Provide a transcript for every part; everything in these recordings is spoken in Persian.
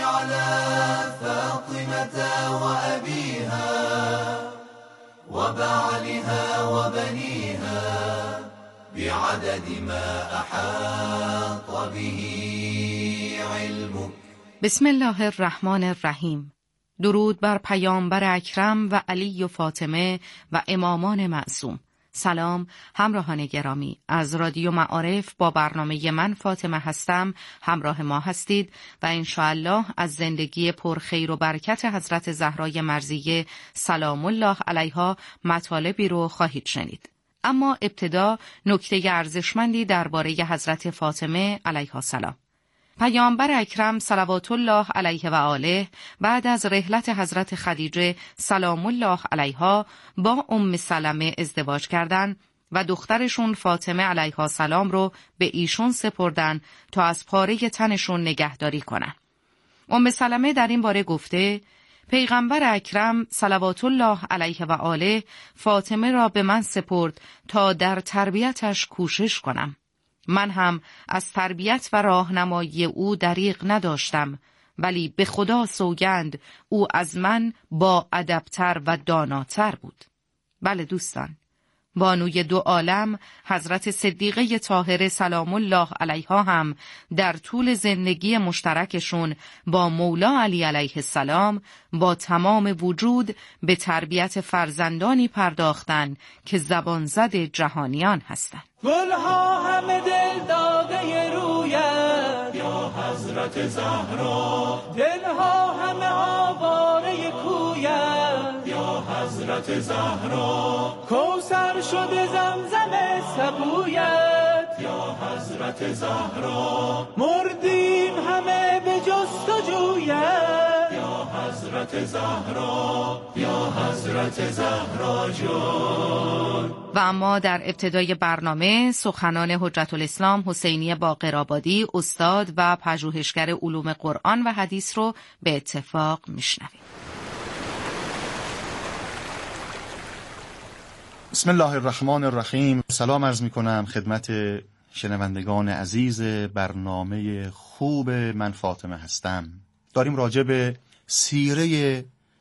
على فاطمة وأبيها وبعلها وبنيها بعدد ما أحاط به علمك. بسم الله الرحمن الرحیم. درود بر پیامبر اکرم و علی و فاطمه و امامان معصوم. سلام همراهان گرامی، از رادیو معارف با برنامه من فاطمه هستم. همراه ما هستید و انشاءالله از زندگی پرخیر و برکت حضرت زهرای مرضیه سلام الله علیها مطالبی رو خواهید شنید. اما ابتدا نکته ارزشمندی درباره حضرت فاطمه علیها السلام. پیامبر اکرم صلوات الله علیه و آله بعد از رحلت حضرت خدیجه سلام الله علیها با ام سلمه ازدواج کردند و دخترشون فاطمه علیها السلام رو به ایشون سپردن تا از پاره تنشون نگهداری کنن. ام سلمه در این باره گفته: پیغمبر اکرم صلوات الله علیه و آله فاطمه را به من سپرد تا در تربیتش کوشش کنم. من هم از تربیت و راهنمایی او دریغ نداشتم، ولی به خدا سوگند او از من با ادبتر و داناتر بود. بله دوستان، بانوی دو عالم حضرت صدیقه طاهره سلام الله علیها هم در طول زندگی مشترکشون با مولا علی علیه السلام با تمام وجود به تربیت فرزندانی پرداختند که زبانزد جهانیان هستند. گلها همه دل داده رویت یا حضرت زهرا، دلها همه آواره کویت یا حضرت زهرا، کوثر شده زمزم سبویت یا حضرت زهرا، مردیم همه به جستجویت یا حضرت زهرا، یا حضرت زهرا جان. و اما در ابتدای برنامه سخنان حجت الاسلام حسینی باقرآبادی استاد و پژوهشگر علوم قرآن و حدیث رو به اتفاق میشنویم. بسم الله الرحمن الرحیم. سلام عرض میکنم خدمت شنوندگان عزیز برنامه خوب من فاطمه هستم. داریم راجع به سیره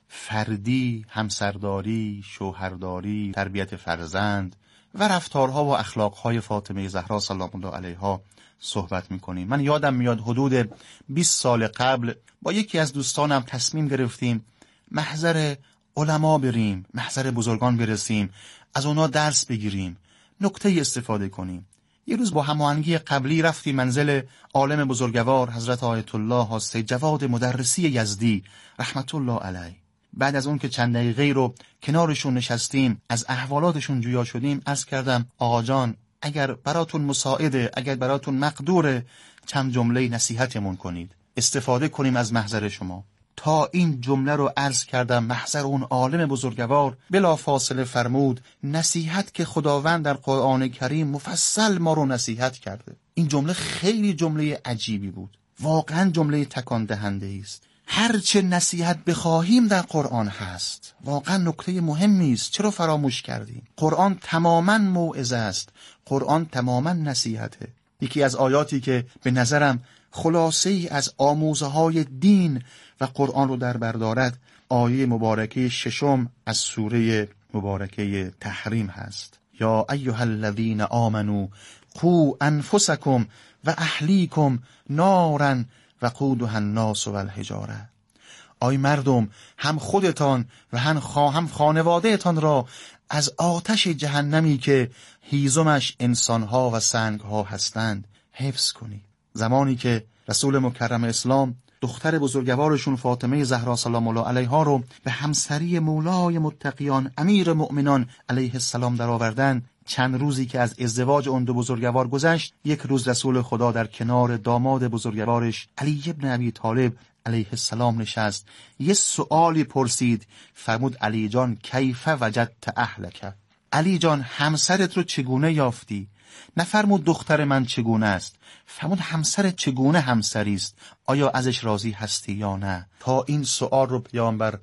فردی، همسرداری، شوهرداری، تربیت فرزند و رفتارها و اخلاقهای فاطمه زهرا سلام الله علیها صحبت میکنیم. من یادم میاد حدود 20 سال قبل با یکی از دوستانم تصمیم گرفتیم محضر علما بریم، محضر بزرگان برسیم، از اونا درس بگیریم، نکته استفاده کنیم. یه روز با هماهنگی قبلی رفتیم منزل عالم بزرگوار حضرت آیت الله حاسه جواد مدرسی یزدی رحمت الله علیه. بعد از اون که چند دقیقه رو کنارشون نشستیم، از احوالاتشون جویا شدیم، عرض کردم آقا جان اگر براتون مساعده، اگر براتون مقدوره، چند جمله نصیحتمون کنید، استفاده کنیم از محضر شما. تا این جمله رو عرض کردم محضر اون عالم بزرگوار بلا فاصله فرمود نصیحت که خداوند در قرآن کریم مفصل ما رو نصیحت کرده. این جمله خیلی جمله عجیبی بود، واقعا جمله تکان دهنده است. هرچه نصیحت بخواهیم در قرآن هست، واقعا نکته مهمی است. چرا فراموش کردیم؟ قرآن تماما موعظه است، قرآن تماما نصیحته. یکی از آیاتی که به نظرم خلاصه ای از آموزه های دین و قرآن رو در بر دارد، آیه مبارکه 6 از سوره مبارکه تحریم هست. یا ایها الذین آمنوا قوا انفسکم و اهلیکم نارا وقودها الناس والحجاره. آی مردم، هم خودتان و هم خانواده تان را از آتش جهنمی که هیزمش انسانها و سنگها هستند حفظ کنید. زمانی که رسول مکرم اسلام دختر بزرگوارشون فاطمه زهرا سلام الله علیها رو به همسری مولای متقیان امیر مؤمنان علیه السلام در آوردن، چند روزی که از ازدواج اون دو بزرگوار گذشت، یک روز رسول خدا در کنار داماد بزرگوارش علی ابن ابی طالب علیه السلام نشست. یه سؤالی پرسید، فرمود علی جان کیف وجدت اهلک؟ علی جان همسرت رو چگونه یافتی؟ نفرمود دختر من چگونه است، فرمود همسر چگونه همسری است، آیا ازش راضی هستی یا نه؟ تا این سؤال رو پیامبر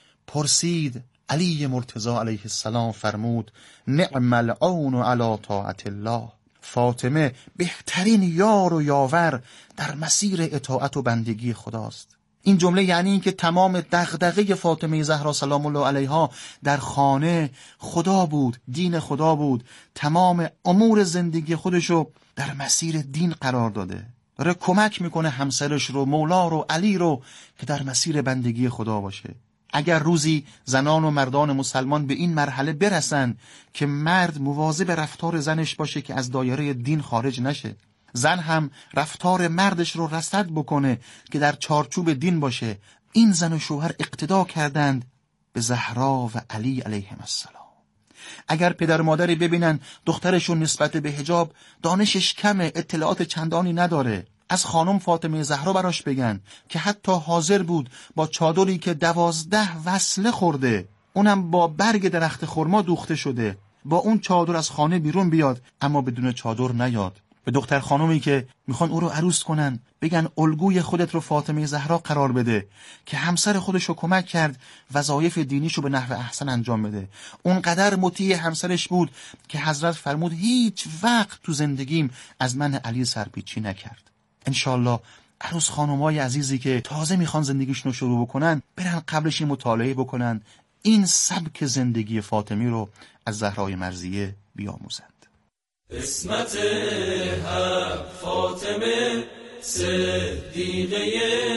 پرسید، علی مرتضی علیه السلام فرمود نعم العون علی طاعت الله. فاطمه بهترین یار و یاور در مسیر اطاعت و بندگی خداست. این جمله یعنی این که تمام دغدغه فاطمه زهرا سلام الله علیها در خانه خدا بود، دین خدا بود. تمام امور زندگی خودشو در مسیر دین قرار داده. داره کمک میکنه همسرش رو، مولا رو، علی رو که در مسیر بندگی خدا باشه. اگر روزی زنان و مردان مسلمان به این مرحله برسن که مرد مواظب رفتار زنش باشه که از دایره دین خارج نشه، زن هم رفتار مردش رو رصد بکنه که در چارچوب دین باشه، این زن و شوهر اقتدا کردند به زهرا و علی علیهم السلام. اگر پدر و مادری ببینن دخترشون نسبت به حجاب دانشش کمه، اطلاعات چندانی نداره، از خانم فاطمه زهرا براش بگن که حتی حاضر بود با چادری که 12 وصله خورده، اونم با برگ درخت خرما دوخته شده، با اون چادر از خانه بیرون بیاد، اما بدون چادر نیاد. به دختر خانومی که میخوان او رو عروس کنن بگن الگوی خودت رو فاطمه زهرا قرار بده که همسر خودش رو کمک کرد وظایف دینیشو به نحو احسن انجام بده. اونقدر مطیع همسرش بود که حضرت فرمود هیچ وقت تو زندگیم از من علی سرپیچی نکرد. انشالله عروس خانمای عزیزی که تازه میخوان زندگیشون رو شروع بکنن برن قبلش این مطالعه بکنن، این سبک زندگی فاطمی رو از زهرای مرضیه بیاموزند. اسمت حق فاطمه صدیقه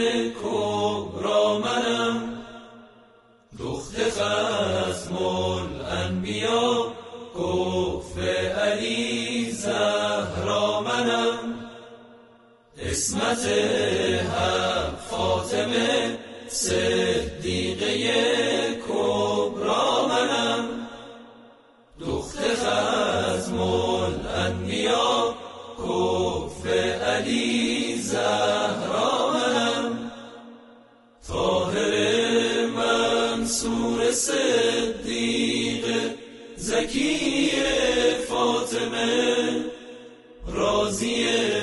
کبرا منم، دخت ختم الانبیا کف علی زهرا منم. اسمت حق فاطمه صدیقه کبرا منم، دخت ختم الانبیا کف علی زهرا منم. طاهر منصور صدیق زکی فاطمه، راضی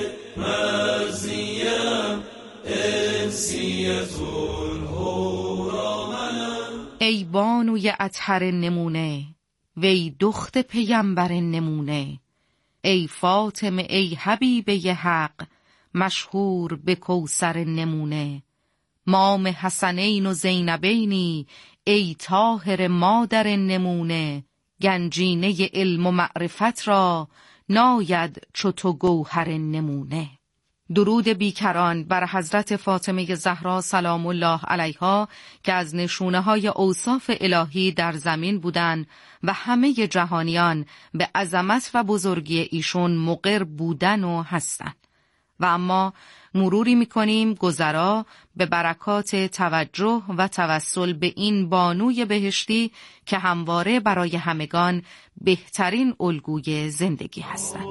مرضیم انسیت الهورا منم. ای بانوی اطهر نمونه، وی دخت پیمبر نمونه، ای فاطمه ای حبیبه حق، مشهور به کوثر نمونه. مام حسنین و زینبینی، ای طاهر مادر نمونه، گنجینه علم و معرفت را، ناید چو تو گوهر نمونه. درود بیکران بر حضرت فاطمه زهرا سلام الله علیها که از نشونه‌های اوصاف الهی در زمین بودند و همه جهانیان به عظمت و بزرگی ایشون مقر بودن و هستند. و اما مروری می‌کنیم گذرا به برکات توجه و توسل به این بانوی بهشتی که همواره برای همگان بهترین الگوی زندگی هستند.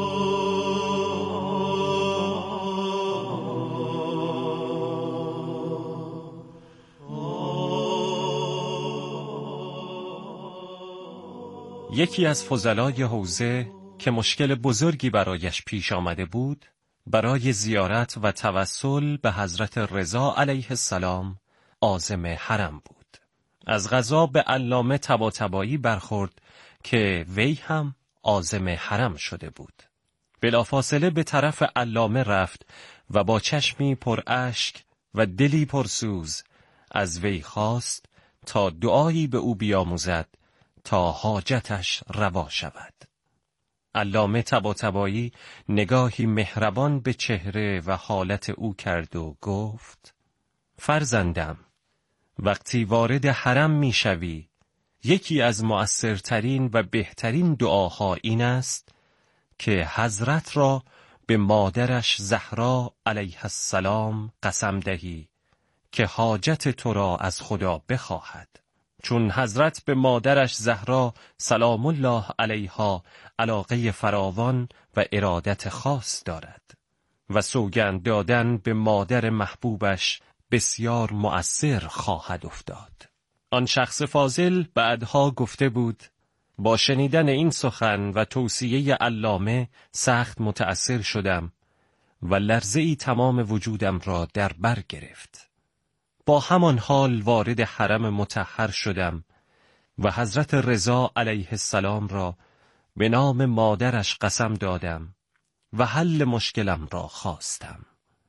یکی از فضلای حوزه که مشکل بزرگی برایش پیش آمده بود، برای زیارت و توسل به حضرت رضا علیه السلام عازم حرم بود. از قضا به علامه طباطبایی برخورد که وی هم عازم حرم شده بود. بلافاصله به طرف علامه رفت و با چشمی پر اشک و دلی پر سوز از وی خواست تا دعایی به او بیاموزد تا حاجتش روا شود. علامه طباطبایی نگاهی مهربان به چهره و حالت او کرد و گفت: فرزندم، وقتی وارد حرم میشوی، یکی از مؤثرترین و بهترین دعاها این است که حضرت را به مادرش زهرا علیه السلام قسم دهی که حاجت تو را از خدا بخواهد. چون حضرت به مادرش زهرا سلام الله علیها علاقه فراوان و ارادت خاص دارد و سوگند دادن به مادر محبوبش بسیار مؤثر خواهد افتاد. آن شخص فاضل بعدها گفته بود: با شنیدن این سخن و توصیه علامه سخت متأثر شدم و لرزه‌ای تمام وجودم را در بر گرفت. با همان حال وارد حرم مطهر شدم و حضرت رضا علیه السلام را به نام مادرش قسم دادم و حل مشکلم را خواستم.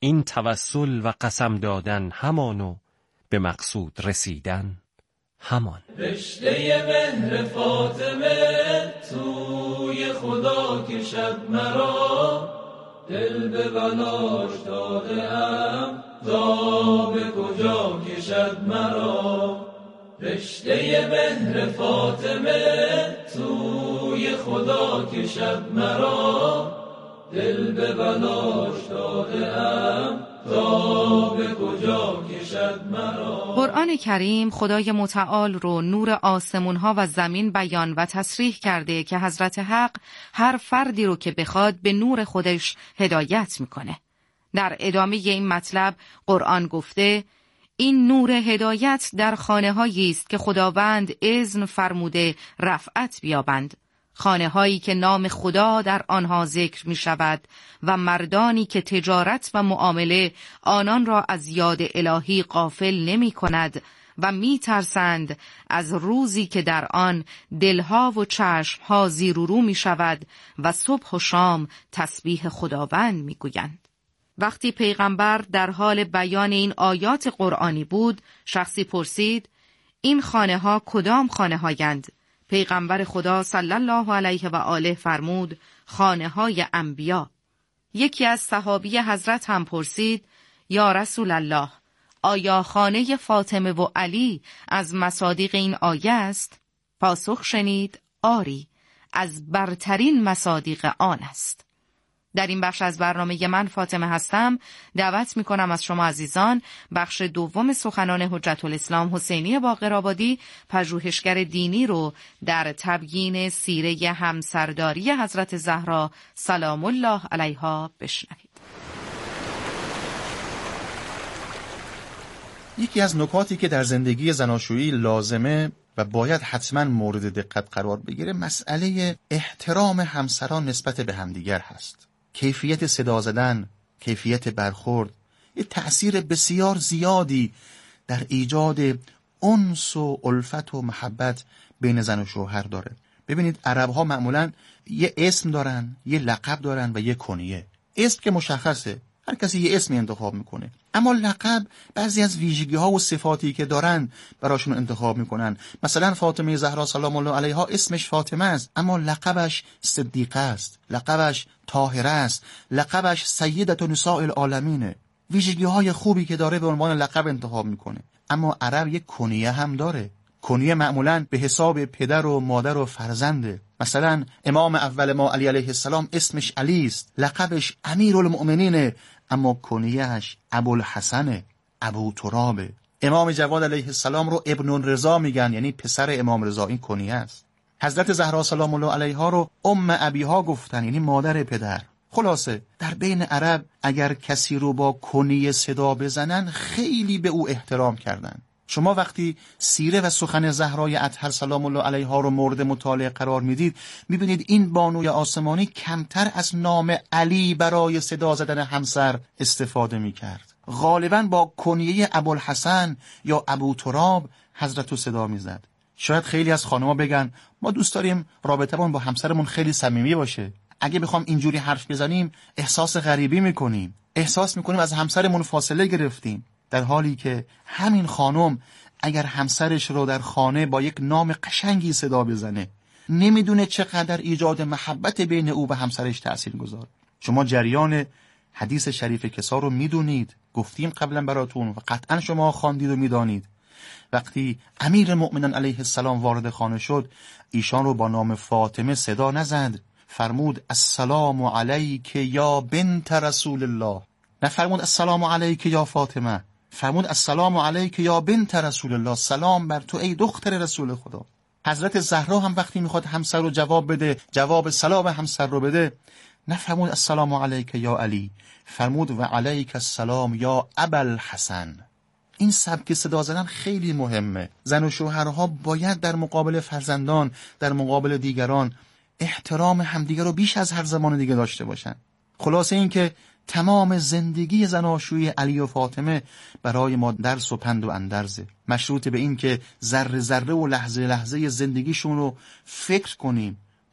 این توسل و قسم دادن همانو به مقصود رسیدن همان. رشته مهر فاطمه توی خدا کشد مرا، دل به بلاش داده ام تا به کجا کشد مرا. رشته مهر فاطمه توی خدا کشد مرا، دل به بلاش داده ام تا به کجا کشد مرا. قرآن کریم خدای متعال رو نور آسمونها و زمین بیان و تصریح کرده که حضرت حق هر فردی رو که بخواد به نور خودش هدایت میکنه. در ادامه این مطلب قرآن گفته این نور هدایت در خانه‌هایی است که خداوند اذن فرموده رفعت بیابند، خانه‌هایی که نام خدا در آنها ذکر می شود و مردانی که تجارت و معامله آنان را از یاد الهی غافل نمی کند و می ترسند از روزی که در آن دلها و چشمها زیر و رو می شود و صبح و شام تسبیح خداوند می گویند. وقتی پیغمبر در حال بیان این آیات قرآنی بود، شخصی پرسید این خانه‌ها کدام خانه‌هایند؟ پیغمبر خدا صلی الله علیه و آله فرمود خانه‌های انبیا. یکی از صحابی حضرت هم پرسید یا رسول الله، آیا خانه فاطمه و علی از مصادیق این آیه است؟ پاسخ شنید آری، از برترین مصادیق آن است. در این بخش از برنامه من فاطمه هستم. دعوت میکنم از شما عزیزان بخش دوم سخنان حجت الاسلام حسینی باقرآبادی، پژوهشگر دینی رو در تبیین سیره همسرداری حضرت زهرا سلام الله علیها بشنوید. یکی از نکاتی که در زندگی زناشویی لازمه و باید حتما مورد دقت قرار بگیره مسئله احترام همسران نسبت به همدیگر هست. کیفیت صدا زدن، کیفیت برخورد یه تأثیر بسیار زیادی در ایجاد انس و الفت و محبت بین زن و شوهر داره. ببینید عرب‌ها معمولاً یه اسم دارن، یه لقب دارن و یه کنیه. اسم که مشخصه، هر کسی یه اسمی انتخاب میکنه، اما لقب بعضی از ویژگی‌ها و صفاتی که دارن براشون انتخاب میکنن. مثلا فاطمه زهرا سلام الله علیها اسمش فاطمه است، اما لقبش صدیقه است، لقبش طاهره است، لقبش سیدة نساء العالمینه. ویژگی‌های خوبی که داره به عنوان لقب انتخاب میکنه. اما عرب یک کنیه هم داره. کنیه معمولاً به حساب پدر و مادر و فرزنده. مثلا امام اول ما علی علیه السلام اسمش علی است، لقبش امیرالمؤمنینه، اما کنیه‌اش ابوالحسنه، ابو ترابه. امام جواد علیه السلام رو ابن رضا میگن، یعنی پسر امام رضا، این کنیه است. حضرت زهرا سلام الله علیها رو ام ابیها گفتن، یعنی مادر پدر. خلاصه در بین عرب اگر کسی رو با کنیه صدا بزنن خیلی به او احترام کردن. شما وقتی سیره و سخن زهرای اطهر سلام الله علیها رو مورد مطالعه قرار میدید، میبینید این بانوی آسمانی کمتر از نام علی برای صدا زدن همسر استفاده میکرد. غالباً با کنیه ابوالحسن یا ابو تراب حضرت رو صدا میزد. شاید خیلی از خانم‌ها بگن ما دوست داریم رابطمون با همسرمون خیلی صمیمی باشه. اگه بخوام اینجوری حرف بزنیم احساس غریبی میکنیم، احساس میکنیم از همسرمون فاصله گرفتیم. در حالی که همین خانم اگر همسرش رو در خانه با یک نام قشنگی صدا بزنه، نمیدونه چقدر ایجاد محبت بین او و همسرش تأثیر گذاره. شما جریان حدیث شریف کسا رو میدونید، گفتیم قبلا براتون و قطعا شما خواندید و میدانید. وقتی امیر مؤمنان علیه السلام وارد خانه شد، ایشان رو با نام فاطمه صدا نزد، فرمود السلام علیک یا بنت رسول الله. نه فرمود السلام علیک یا فاطمه، فرمود السلام علیک یا بنت رسول الله، سلام بر تو ای دختر رسول خدا. حضرت زهرا هم وقتی میخواد همسر رو جواب بده، جواب سلام همسر رو بده، نه فرمود السلام علیک یا علی، فرمود و علیک السلام یا ابوالحسن. این سبک صدا زدن خیلی مهمه. زن و شوهرها باید در مقابل فرزندان، در مقابل دیگران احترام همدیگر رو بیش از هر زمان دیگه داشته باشن. خلاصه این که تمام زندگی زناشویی علی و فاطمه برای ما درس و پند و اندرزه، مشروط به این که ذره ذره و لحظه لحظه زندگیشون رو فکر کنیم،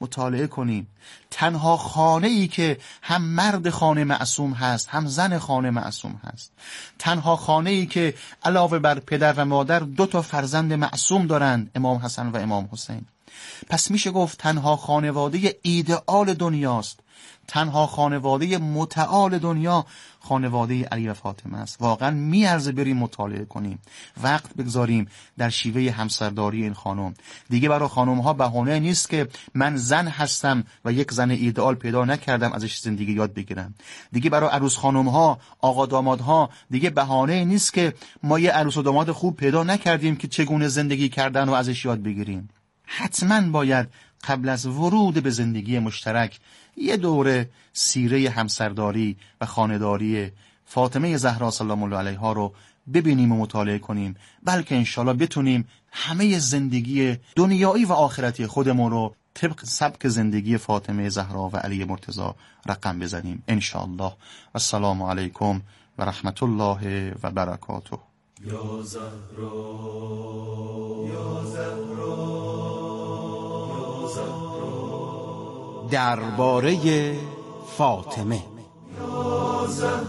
مطالعه کنیم. تنها خانه ای که هم مرد خانه معصوم هست هم زن خانه معصوم هست. تنها خانه ای که علاوه بر پدر و مادر 2 فرزند معصوم دارند، امام حسن و امام حسین. پس میشه گفت تنها خانواده ایدئال دنیاست، تنها خانواده متعال دنیا خانواده علی و فاطمه است. واقعا میارزه بریم مطالعه کنیم، وقت بگذاریم در شیوه همسرداری این خانم. دیگه برای خانم ها بهانه نیست که من زن هستم و یک زن ایدئال پیدا نکردم ازش زندگی یاد بگیرم. دیگه برای عروس خانم ها، آقا داماد ها دیگه بهانه نیست که ما یه عروس و داماد خوب پیدا نکردیم که چگونه زندگی کردن و ازش یاد بگیریم. حتما باید قبل از ورود به زندگی مشترک یه دوره سیره همسرداری و خانه‌داری فاطمه زهرا سلام الله علیها رو ببینیم و مطالعه کنیم، بلکه انشالله بتونیم همه زندگی دنیایی و آخرتی خودمون رو طبق سبک زندگی فاطمه زهرا و علی مرتضی رقم بزنیم انشالله. السلام علیکم و رحمت الله و برکاته. یا زهرا یا زهرا یا زهرا درباره فاطمه. یا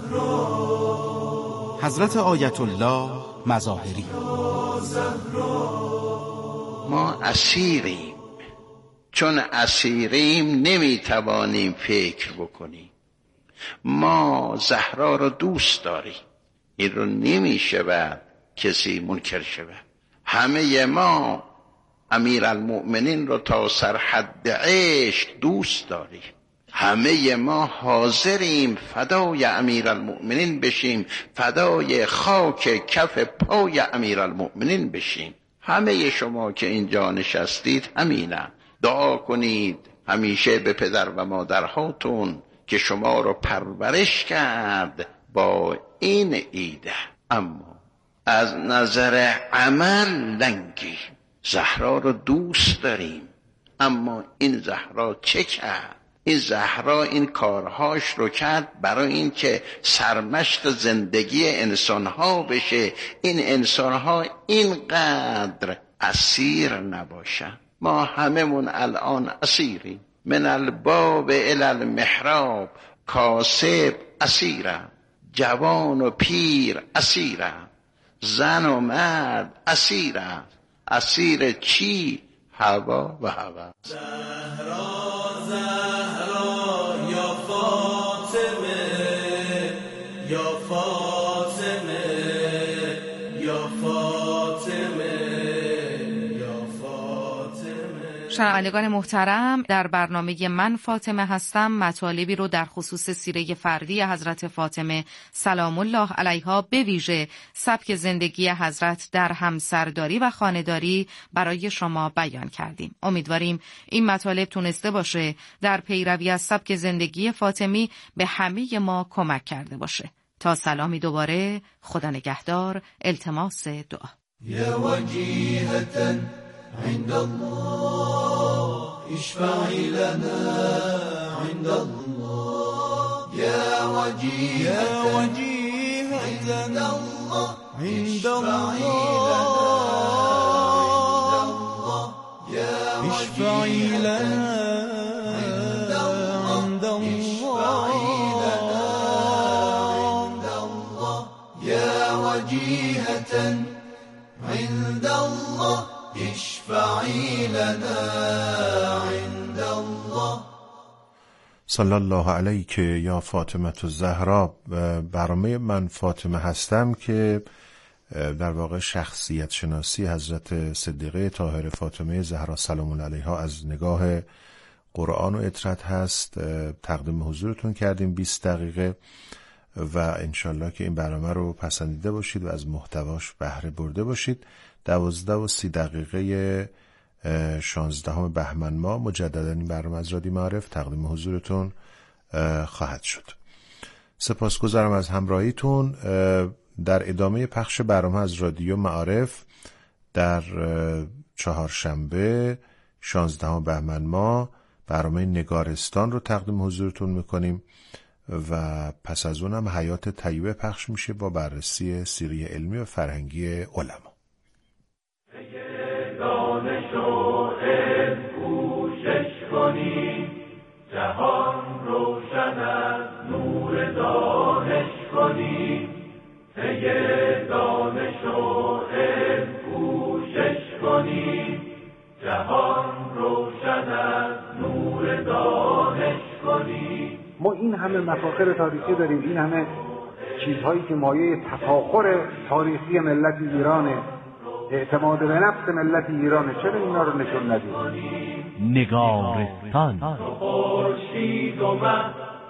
زهرا حضرت آیت الله مظاهری. یا زهرا ما اسیریم، چون اسیریم نمیتوانیم فکر بکنیم. ما زهرا رو دوست داریم، این رو نمیشه بعد کسی منکر شود. همه ما امیرالمؤمنین رو تا سرحد عشق دوست داریم. همه ما حاضریم فدای امیرالمؤمنین بشیم، فدای خاک کف پای امیرالمؤمنین بشیم. همه شما که اینجا نشستید همینه. دعا کنید همیشه به پدر و مادرهاتون که شما رو پرورش کرد با این ایده. اما از نظر عمل لنگی. زهرا رو دوست داریم، اما این زهرا چه کرد؟ این زهرا این کارهاش رو کرد برای این که سرمشق زندگی انسانها بشه، این انسانها اینقدر اسیر نباشن. ما هممون الان اسیریم. من الباب الی المحراب کاسب اسیره، جوان و پیر اسیره، زن و مرد اسیره. اسیر چی؟ هوا و هوا. زهرا زهرا یا فاطمه یا فاطمه یا فاطمه یا فاطمه. شنوندگان محترم، در برنامه من فاطمه هستم مطالبی رو در خصوص سیره فردی حضرت فاطمه سلام الله علیها به ویژه سبک زندگی حضرت در همسرداری و خانه‌داری برای شما بیان کردیم. امیدواریم این مطالب تونسته باشه در پیروی از سبک زندگی فاطمی به همه ما کمک کرده باشه. تا سلامی دوباره، خدا نگهدار، التماس دعا. یا وجیهة عند الله اشفعي لنا عند الله يا وجيهة عند الله عند الله اشفعي لنا عند الله يا وجيهة عند الله اشفعی لنا عند الله. صلی الله علیک یا فاطمه الزهرا. برنامه من فاطمه هستم که در واقع شخصیت شناسی حضرت صدیقه طاهره فاطمه زهرا سلام الله علیها از نگاه قرآن و اطرت هست. تقدیم حضورتون کردیم 20 دقیقه و انشالله که این برنامه رو پسندیده باشید و از محتواش بهره برده باشید. 12:30 16 بهمن ماه مجددا این برنامه از رادیو معارف تقدیم حضورتون خواهد شد. سپاسگزارم از همراهیتون. در ادامه پخش برنامه از رادیو معارف در چهارشنبه 16 بهمن ماه برنامه نگارستان رو تقدیم حضورتون میکنیم و پس از اونم حیات طیبه پخش میشه با بررسی سیره علمی و فرهنگی علما. دانش و علم کوشش کنی جهان روشن از نور دانش کنیم، پی دانش و علم کوشش کنیم. جهان روشن از نور دانش کنیم. ما این همه مفاخر تاریخی داریم، این همه چیزهایی که مایه تفاخر تاریخی ملت ایرانه، اعتماد به نفس ملت ایرانه، چرا اینا رو نشون ندیم؟ نگارستان خورشید و مه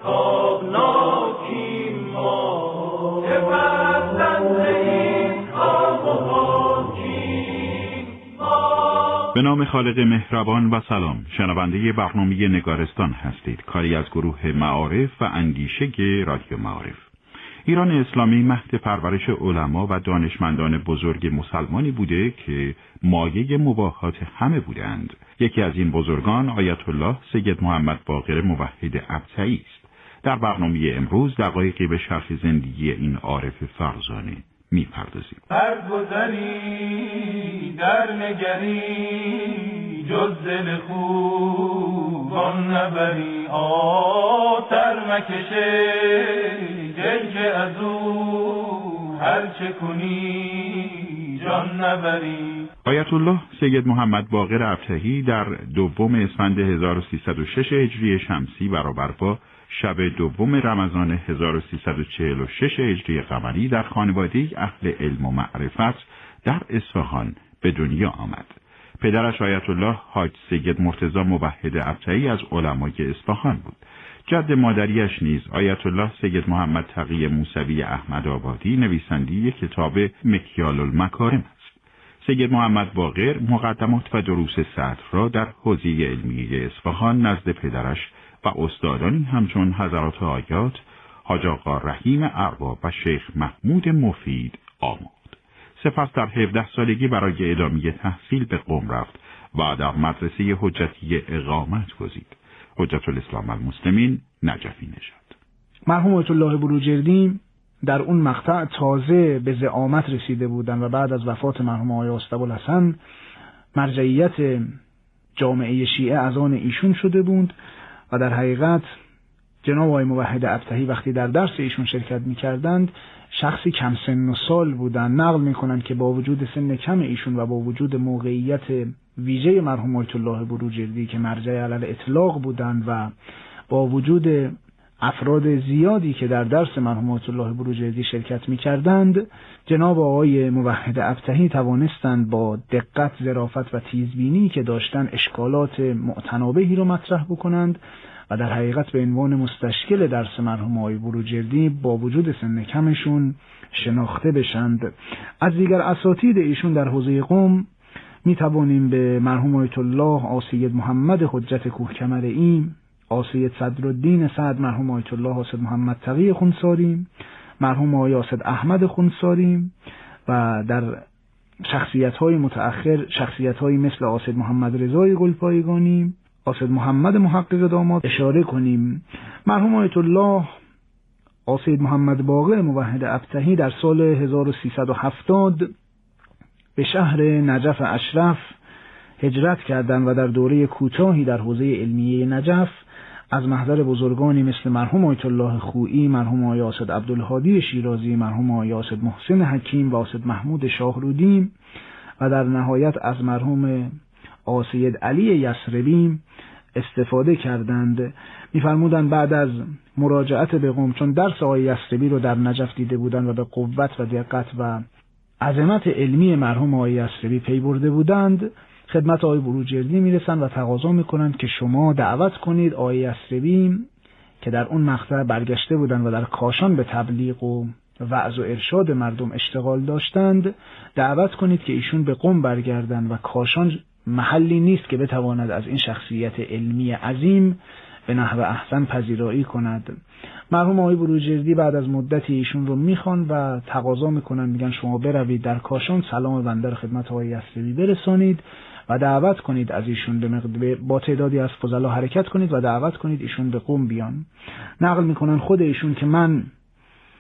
تابناکیم ما، که فرزند این کام و پاکیم ما. به نام خالق مهربان و سلام. شنونده برنامه نگارستان هستید، کاری از گروه معارف و اندیشه رادیو معارف. ایران اسلامی مهد پرورش علما و دانشمندان بزرگ مسلمانی بوده که مایه مباهات همه بودند. یکی از این بزرگان آیت الله سید محمد باقر موحد ابطحی است. در برنامه امروز دقایقی به شرح زندگی این عارف فرزانه می‌پردازیم. هر گذری در نگری جز دل خوب آن نبری، آتر مکشه دل که از او هر چه کنی جان نبری. آیت الله سید محمد باقر ابطحی در 2 اسفند 1306 هجری شمسی برابر با شب 2 رمضان 1346 هجری قمری در خانواده اهل علم و معرفت در اصفهان به دنیا آمد. پدرش آیت الله حاج سید مرتضی موحد ابطحی از علمای اصفهان بود. جد مادریش نیز آیت الله سید محمد تقی موسوی احمدآبادی نویسنده کتاب مکیال المکارم است. سید محمد باقر مقدمات و دروس صدر را در حوزه علمیه اصفهان نزد پدرش و استادانی همچون حضرات آیات، حاج آقا رحیم ارباب و شیخ محمود مفید آموخت. سپس در 17 سالگی برای ادامه تحصیل به قم رفت و در مدرسه حجتی اقامت گزید. حجت الاسلام المسلمین نجفی نژاد. مرحوم آیت الله بروجردی در اون مقطع تازه به زعامت رسیده بودند و بعد از وفات مرحوم آقای ابوالحسن مرجعیت جامعه شیعه از آن ایشون شده بود و در حقیقت جناب آقای موحد ابطحی وقتی در درس ایشون شرکت می‌کردند شخصی کم سن و سال بودند. نقل می‌کنند که با وجود سن کم ایشون و با وجود موقعیت ویژه مرحوم آیت الله بروجردی که مرجع علی اطلاق بودند و با وجود افراد زیادی که در درس مرحوم آیت الله بروجردی شرکت می‌کردند، جناب آقای موحد ابطحی توانستند با دقت، ظرافت و تیزبینی که داشتند اشکالات متنابهی را مطرح بکنند و در حقیقت به عنوان مستشکل درس مرحوم آقای بروجردی با وجود سن کمشون شناخته بشند. از دیگر اساتید ایشون در حوزه قم می توانیم به مرحوم آیت الله آسید محمد حجت کوهکمرعی، آسید صدرالدین سعد مرحوم آیت الله آسید محمد تقی خونساری، مرحوم آقای آسید احمد خونساری و در شخصیت‌های متأخر شخصیت‌هایی مثل آسید محمد رضای گلپایگانی، آسید محمد محقق داماد اشاره کنیم. مرحوم آیت الله آسید محمد باقر موحد ابطحی در سال 1370 به شهر نجف اشرف هجرت کردند و در دوره کوتاهی در حوزه علمیه نجف از محضر بزرگانی مثل مرحوم آیت الله خویی، مرحوم آقای آسید عبدالهادی شیرازی، مرحوم آقای آسید محسن حکیم و آسید محمود شاهرودی و در نهایت از مرحوم آسید علی یثربی استفاده کردند. می‌فرمودند بعد از مراجعت به قم، چون درس آقای یثربی رو در نجف دیده بودند و به قوت و دقت و عظمت علمی مرحوم آقای یثربی پی برده بودند، خدمت آقای بروجردی میرسند و تقاضا میکنند که شما دعوت کنید آقای یثربی که در اون مقطع برگشته بودند و در کاشان به تبلیغ و وعظ و ارشاد مردم اشتغال داشتند، دعوت کنید که ایشون به قم برگردند و کاشان محلی نیست که بتواند از این شخصیت علمی عظیم به نحو احسن پذیرایی کند. مرحوم آقای بروجردی بعد از مدتی ایشون رو میخوان و تقاضا میکنن، میگن شما بروید در کاشان سلام بنده رو خدمت آقای یثربی برسانید و دعوت کنید از ایشون با تعدادی از فضلا حرکت کنید و دعوت کنید ایشون به قم بیان. نقل میکنن خود ایشون که من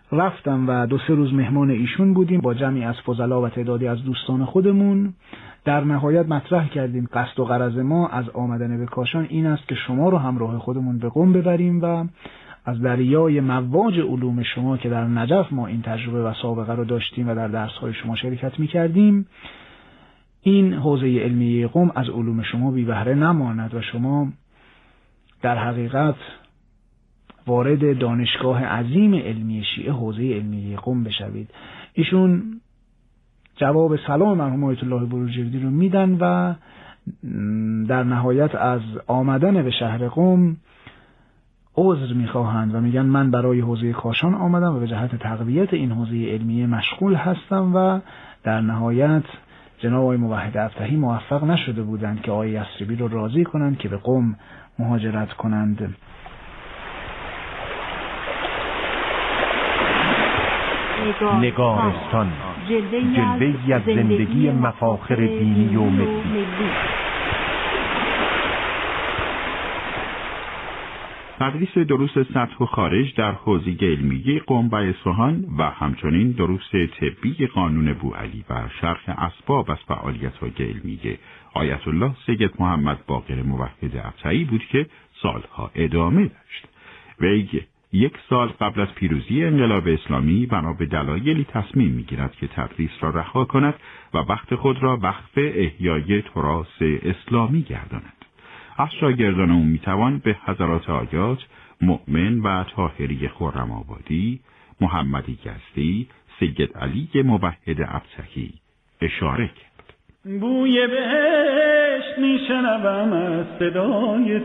رفتم و 2-3 روز مهمان ایشون بودیم با جمعی از فضلا و تعدادی از دوستان خودمون. در نهایت مطرح کردیم قصد و غرض ما از آمدن به کاشان این است که شما رو همراه خودمون به قم ببریم و از دریای مواج علوم شما که در نجف ما این تجربه و سابقه رو داشتیم و در درس‌های شما شرکت می‌کردیم، این حوزه علمیه قم از علوم شما بی بهره نماند و شما در حقیقت وارد دانشگاه عظیم علمی شیعه حوزه علمیه قم بشوید. ایشون جواب سلام مرحوم آیت الله بروجردی رو میدن و در نهایت از آمدن به شهر قم عذر میخواهند و میگن من برای حوزه کاشان آمدم و به جهت تقویت این حوزه علمیه مشغول هستم و در نهایت جناب آقای موحد ابطحی موفق نشده بودند که آقای یثربی رو راضی کنند که به قم مهاجرت کنند. نگارستان، جلوه‌ای از زندگی مفاخر دینی و ملی. تدریس دروس سطح و خارج در حوزه علمیه قم و اصفهان و همچنین دروس طبی قانون بوعلی و شرح اسباب از فعالیت‌های علمیه آیت الله سید محمد باقر موحد ابطحی بود که سالها ادامه داشت. وی 1 سال قبل از پیروزی انقلاب اسلامی بنا به دلایلی تصمیم می‌گیرد که تدریس را رها کند و وقت خود را وقف احیای تراث اسلامی گرداند. از شاگردان او میتوان به حضرات آیات مؤمن و طاهری خرم‌آبادی، محمدی یزدی، سید علی موحد ابطحی اشاره کرد. بوی بهشت میشنوم از صدای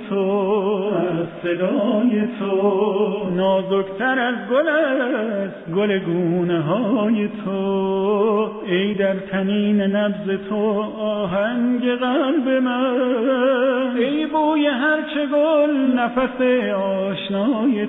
تو، نازکتر از گل است گل گونه های تو، ای در تنین نبض تو آهنگ قلب من، ای بوی هرچه گل نفس آشنای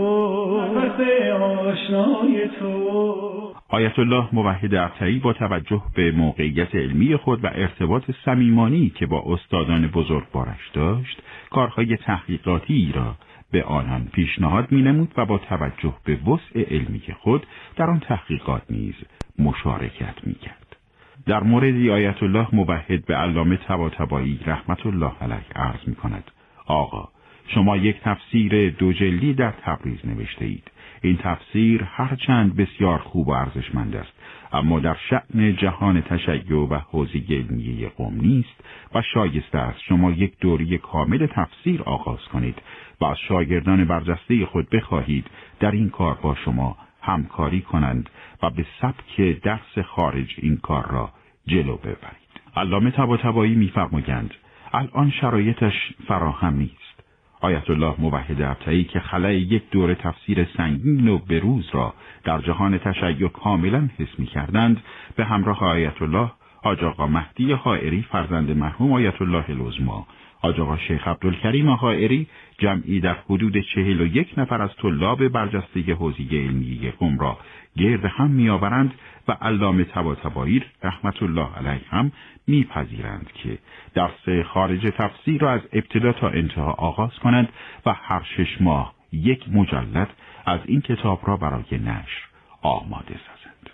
تو. آیت الله موحد ابطحی با توجه به موقعیت علمی خود و ارتباط صمیمانی که با استادان بزرگوارش داشت، کارهای تحقیقاتی را به آنان پیشنهاد می‌نمود و با توجه به وسع علمی خود در آن تحقیقات نیز مشارکت می‌کرد. در موردی آیت الله موحد به علامه طباطبایی رحمت الله علیه عرض می‌کند: آقا، شما یک تفسیر 2 جلدی در تبریز نوشته اید. این تفسیر هرچند بسیار خوب و ارزشمند است، اما در شأن جهان تشیع و حوزه علمیه قم نیست و شایسته است شما یک دوره کامل تفسیر آغاز کنید و از شاگردان برجسته خود بخواهید در این کار با شما همکاری کنند و به سبک درس خارج این کار را جلو ببرید. علامه طباطبایی می‌فرمایند الان شرایطش فراهم نیست. آیت الله موحد ابطحی که خلأ یک دوره تفسیر سنگین و بروز را در جهان تشیع کاملا حس می‌کردند، به همراه آیت الله حاج آقا مهدی حائری فرزند مرحوم آیت الله العظمی، حاج آقا شیخ عبدالکریم حائری، جمعی در حدود 41 نفر از طلاب برجسته حوزه علمیه قم را گرد هم می‌آورند و علامه طباطبایی رحمت الله علیه هم میپذیرند که درس خارج تفسیر را از ابتدا تا انتها آغاز کنند و هر 6 ماه یک مجلد از این کتاب را برای نشر آماده سازند.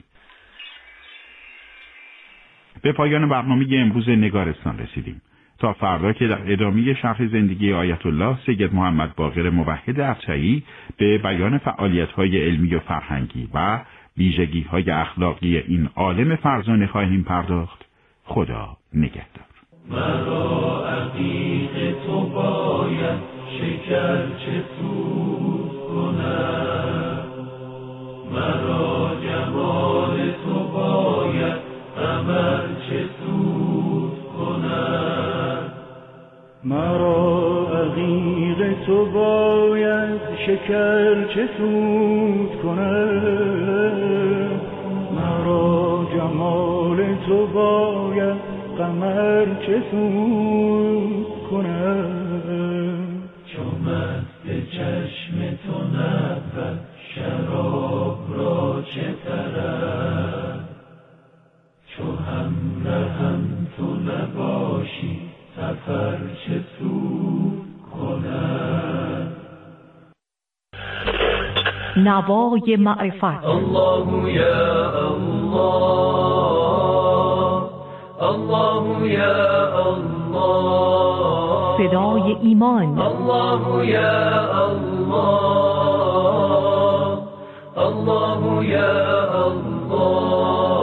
به پایان برنامه امروز نگارستان رسیدیم. تا فردا که در ادامه شرح زندگی آیت الله سید محمد باقر موحد ابطحی به بیان فعالیت‌های علمی و فرهنگی و ویژگی‌های اخلاقی این عالم فرزانه خواهیم پرداخت. خدا نگهدار. مرا عقیق تو باید شکر چه سود کند، مرا جمال تو باید قمر چه سود کند، مرا عقیق تو باید شکر چه سود کند، مرا جمال تو باید قمر چه سود کند، چو مست چشم تو نبود شراب را چه طرب، چو همراهم تو نباشی سفر چه سود کند. نوای معرفت. الله یا الله، الله یا الله، صدای ایمان. الله یا الله، الله یا الله.